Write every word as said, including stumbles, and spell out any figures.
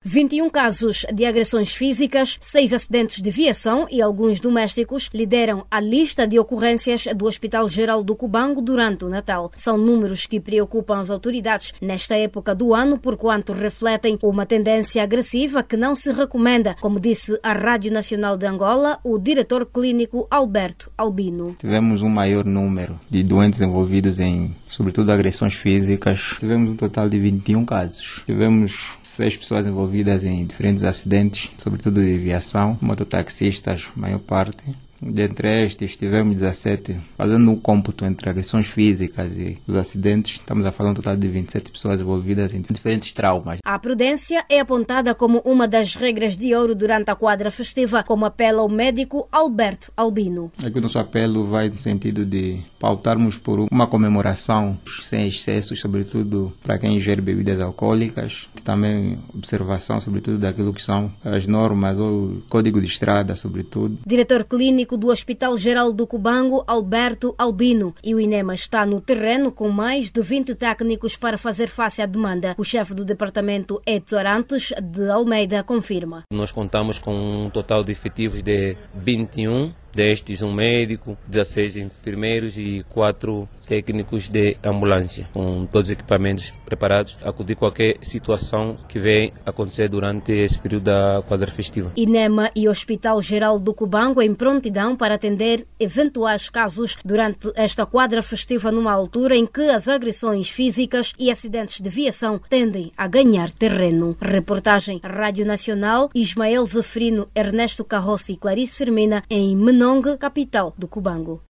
vinte e um casos de agressões físicas, seis acidentes de viação e alguns domésticos lideram a lista de ocorrências do Hospital Geral do Cubango durante o Natal. São números que preocupam as autoridades nesta época do ano, porquanto refletem uma tendência agressiva que não se recomenda, como disse à Rádio Nacional de Angola o diretor clínico Alberto Albino. Tivemos um maior número de doentes envolvidos em, sobretudo, agressões físicas. Tivemos um total de vinte e um casos. Tivemos seis pessoas envolvidas em diferentes acidentes, sobretudo de viação, mototaxistas, maior parte. Dentre estes, tivemos dezassete, fazendo um cômputo entre agressões físicas e os acidentes, estamos a falar um total de vinte e sete pessoas envolvidas em diferentes traumas. A prudência é apontada como uma das regras de ouro durante a quadra festiva, como apela o médico Alberto Albino. Aqui o nosso apelo vai no sentido de pautarmos por uma comemoração sem excessos, sobretudo para quem ingere bebidas alcoólicas, também observação, sobretudo, daquilo que são as normas ou código de estrada, sobretudo. Diretor clínico do Hospital Geral do Cubango, Alberto Albino. E o INEMA está no terreno com mais de vinte técnicos para fazer face à demanda. O chefe do departamento, Edson Arantes de Almeida, confirma. Nós contamos com um total de efetivos de vinte e um, destes um médico, dezesseis enfermeiros e quatro técnicos de ambulância, com todos os equipamentos preparados a acudir qualquer situação que venha acontecer durante esse período da quadra festiva. INEMA e Hospital Geral do Cubango em prontidão para atender eventuais casos durante esta quadra festiva, numa altura em que as agressões físicas e acidentes de viação tendem a ganhar terreno. Reportagem Rádio Nacional, Ismael Zeferino, Ernesto Carrossi e Clarice Firmina, em Menongue, capital do Cubango.